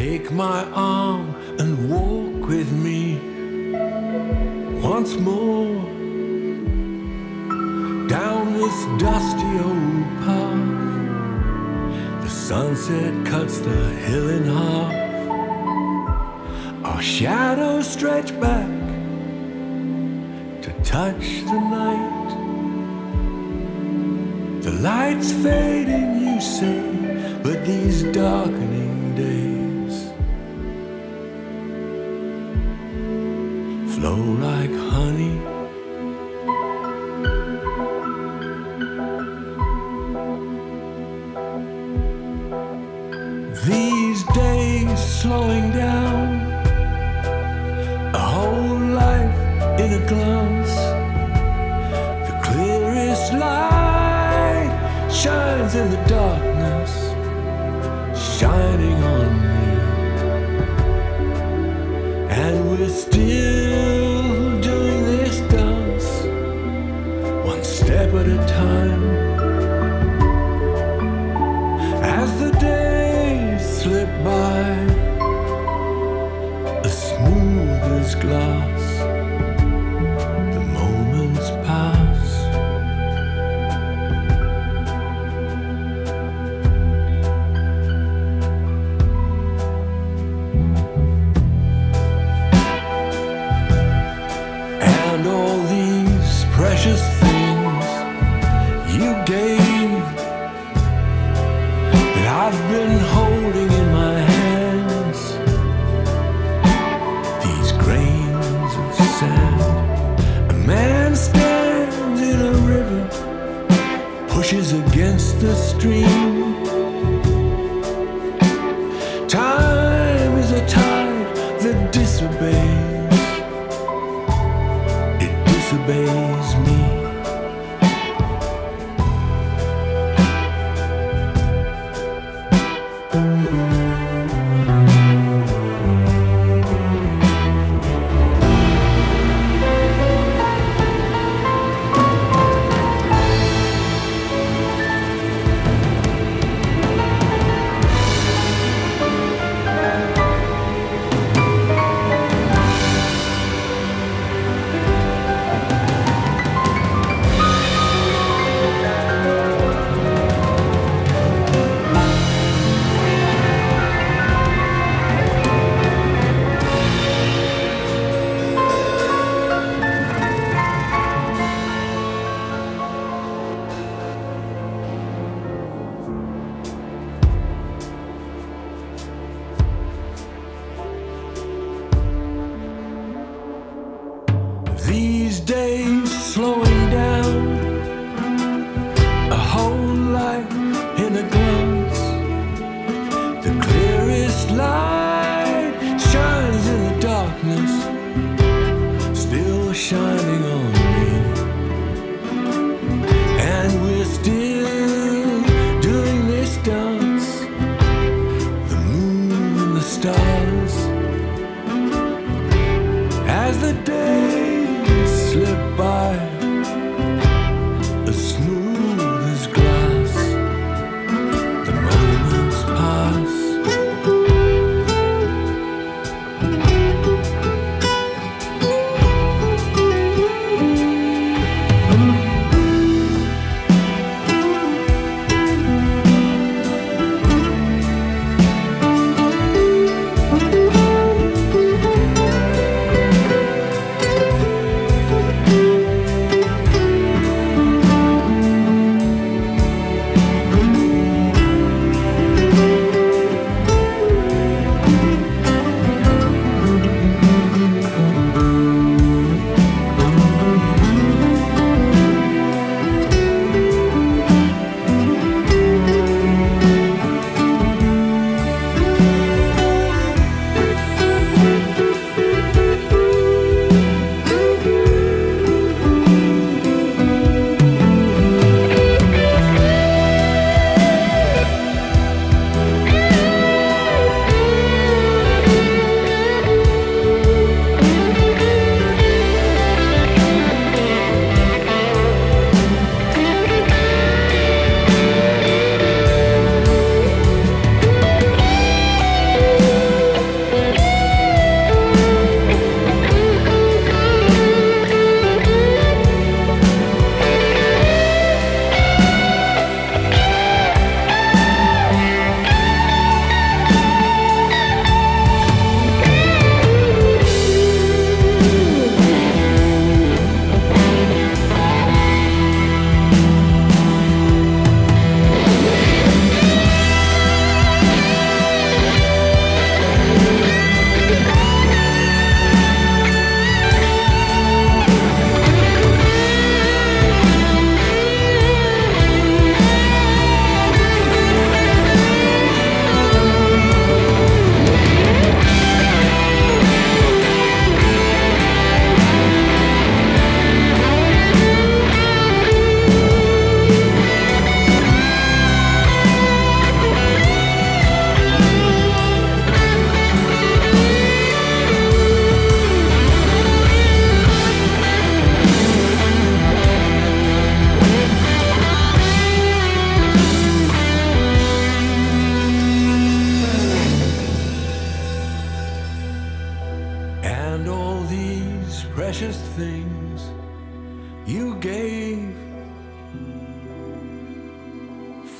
Take my arm and walk with me once more down this dusty old path. The sunset cuts the hill in half. Our shadows stretch back to touch the night. The light's fading, you say, but these darkening days flow like honey. These days slowing down, a whole life in a glance. The clearest light shines in the darkness, shining on me. And we're still doing this dance, one step at a time. As the days slip by, as smooth as glass, the moments pass. And all these precious things you gave that I've been holding in my hands, these grains of sand. A man stands in a river, pushes against the stream. Time is a tide that disobeys. It disobeys me.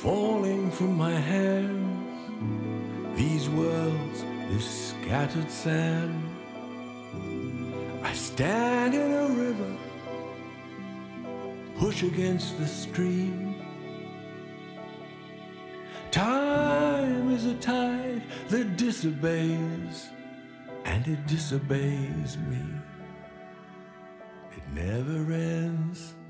falling from my hands. These worlds is scattered sand. I stand in a river, push against the stream. Time is a tide that disobeys, and it disobeys me. It never ends.